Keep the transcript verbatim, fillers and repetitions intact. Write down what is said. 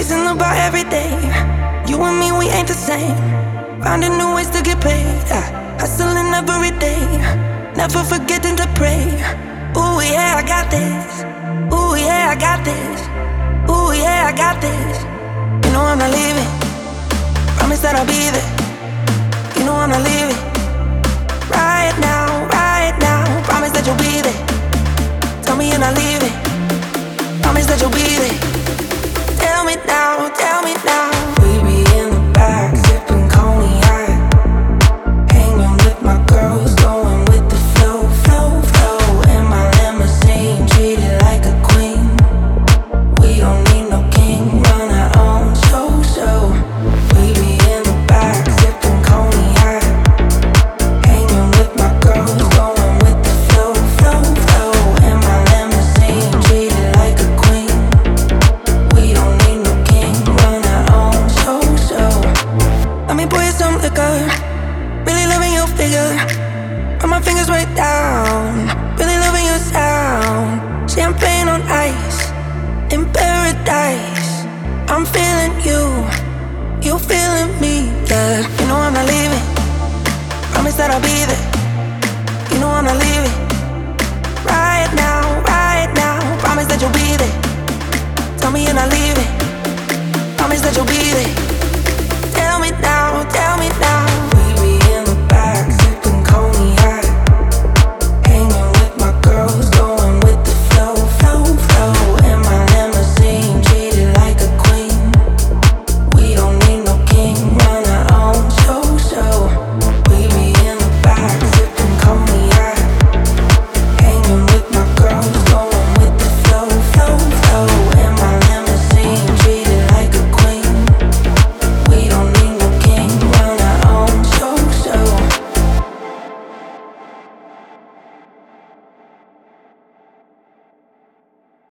stressing about every day. You and me, we ain't the same. Finding new ways to get paid. uh, Hustling every day, never forgetting to pray. Ooh yeah, I got this. Ooh yeah, I got this. Ooh yeah, I got this. You know I'm not leaving. Promise that I'll be there. You know I'm not leaving. Right now, right now. Promise that you'll be there. Tell me you're not leaving. Promise that you'll be there. Tell me now, tell me now. We be in the back, sipping cognac, hanging with my girls, going with the flow, flow, flow. In my limousine, treated like a queen. We don't need no king, run our own show, show. We be in the back, sipping cognac, hanging with my girls, going with the flow, flow, flow. In my limousine, treated like a queen. We don't need no king, run our own show, show. Let me pour you some liquor, really loving your figure. Run my fingers right down, really loving your sound. Champagne on ice, in paradise. I'm feeling you, you feeling me, yeah. You know I'm not leaving. Promise that I'll be there. You know I'm not leaving. Right now, right now. Promise that you'll be there. Tell me you're not leaving. Promise that you'll be there. Tell me now, tell me now.